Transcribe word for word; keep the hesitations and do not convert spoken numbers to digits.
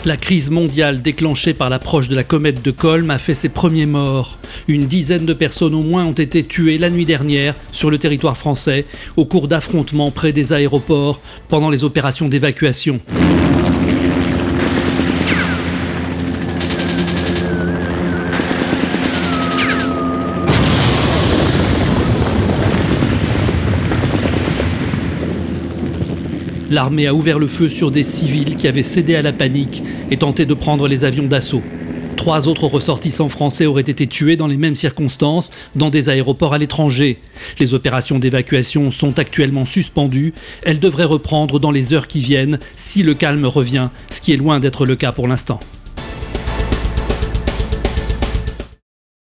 La crise mondiale déclenchée par l'approche de la comète de Kolm a fait ses premiers morts. Une dizaine de personnes au moins ont été tuées la nuit dernière sur le territoire français au cours d'affrontements près des aéroports pendant les opérations d'évacuation. L'armée a ouvert le feu sur des civils qui avaient cédé à la panique et tenté de prendre les avions d'assaut. Trois autres ressortissants français auraient été tués dans les mêmes circonstances dans des aéroports à l'étranger. Les opérations d'évacuation sont actuellement suspendues. Elles devraient reprendre dans les heures qui viennent si le calme revient, ce qui est loin d'être le cas pour l'instant.